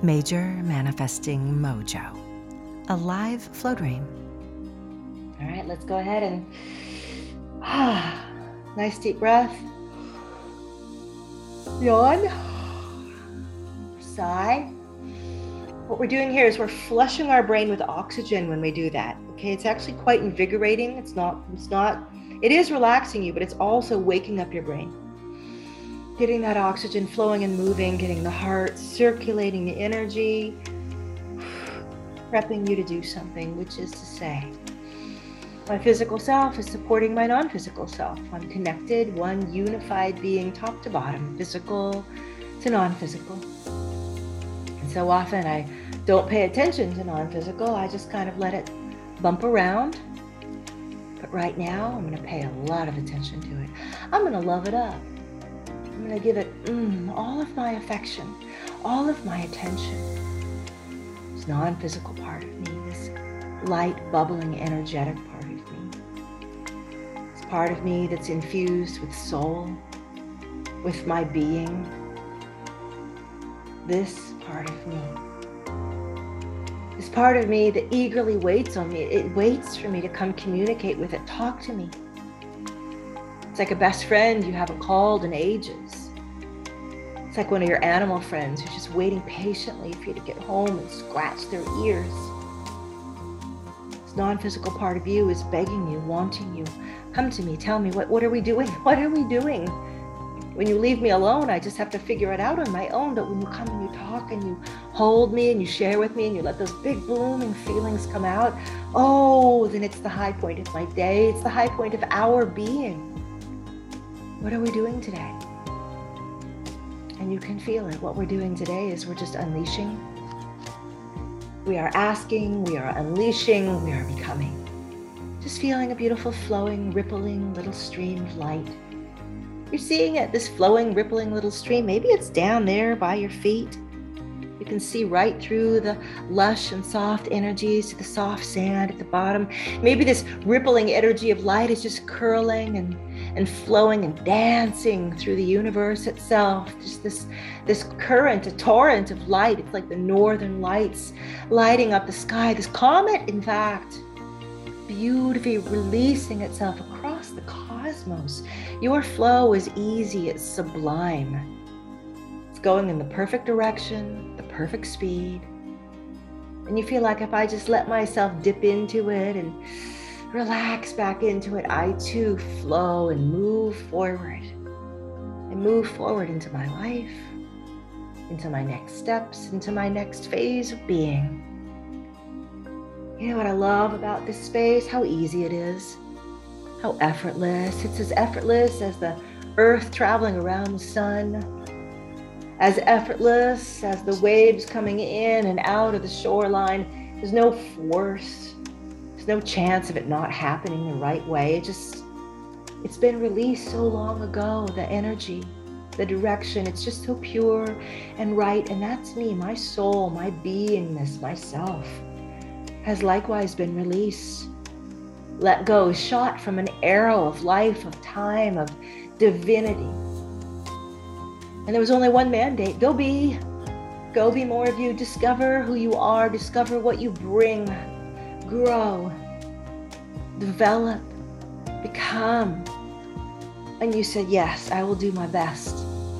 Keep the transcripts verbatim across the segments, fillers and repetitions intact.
Major Manifesting Mojo, a live flow dream. All right, let's go ahead and ah, nice deep breath. Yawn. Sigh. What we're doing here is we're flushing our brain with oxygen when we do that. Okay, it's actually quite invigorating. It's not, it's not, it is relaxing you, but it's also waking up your brain. Getting that oxygen flowing and moving, getting the heart circulating the energy, prepping you to do something, which is to say, my physical self is supporting my non-physical self. I'm connected, one unified being, top to bottom, physical to non-physical. And so often I don't pay attention to non-physical. I just kind of let it bump around. But right now, I'm going to pay a lot of attention to it. I'm going to love it up. I'm going to give it mm, all of my affection, all of my attention. This non-physical part of me, this light, bubbling, energetic part of me. This part of me that's infused with soul, with my being. This part of me. This part of me that eagerly waits on me. It waits for me to come communicate with it, talk to me. It's like a best friend you haven't called in ages. It's like one of your animal friends who's just waiting patiently for you to get home and scratch their ears. This non-physical part of you is begging you, wanting you. Come to me, tell me, what, what are we doing? What are we doing? When you leave me alone, I just have to figure it out on my own. But when you come and you talk and you hold me and you share with me and you let those big blooming feelings come out, oh, then it's the high point of my day. It's the high point of our being. What are we doing today? And you can feel it. What we're doing today is we're just unleashing. We are asking, we are unleashing, we are becoming. Just feeling a beautiful, flowing, rippling little stream of light. You're seeing it, this flowing, rippling little stream. Maybe it's down there by your feet. You can see right through the lush and soft energies to the soft sand at the bottom. Maybe this rippling energy of light is just curling and, and flowing and dancing through the universe itself. Just this, this current, a torrent of light. It's like the northern lights lighting up the sky. This comet, in fact, beautifully releasing itself across the cosmos. Your flow is easy, it's sublime. It's going in the perfect direction, the perfect speed. And you feel like if I just let myself dip into it and relax back into it, I too flow and move forward. And move forward into my life, into my next steps, into my next phase of being. You know what I love about this space? How easy it is. How effortless. It's as effortless as the earth traveling around the sun. As effortless as the waves coming in and out of the shoreline. There's no force. There's no chance of it not happening the right way. It just, it's been released so long ago. The energy, the direction, it's just so pure and right. And that's me, my soul, my beingness, myself has likewise been released. Let go, shot from an arrow of life, of time, of divinity. And there was only one mandate. Go be. Go be more of you. Discover who you are. Discover what you bring. Grow. Develop. Become. And you said, yes, I will do my best.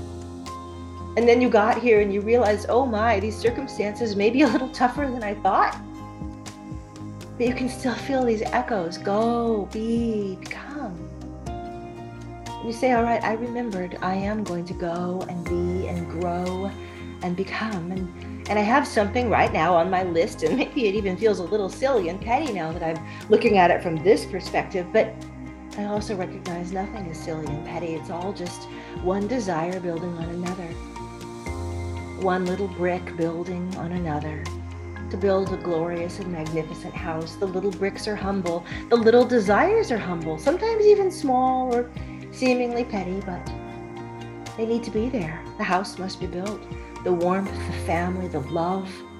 And then you got here and you realized, oh my, these circumstances may be a little tougher than I thought. But you can still feel these echoes. Go, be, become. And you say, all right, I remembered. I am going to go and be and grow and become. And, and I have something right now on my list, and maybe it even feels a little silly and petty now that I'm looking at it from this perspective. But I also recognize nothing is silly and petty. It's all just one desire building on another. One little brick building on another. To build a glorious and magnificent house. The little bricks are humble. The little desires are humble, sometimes even small or seemingly petty, but they need to be there. The house must be built. The warmth, the family, the love,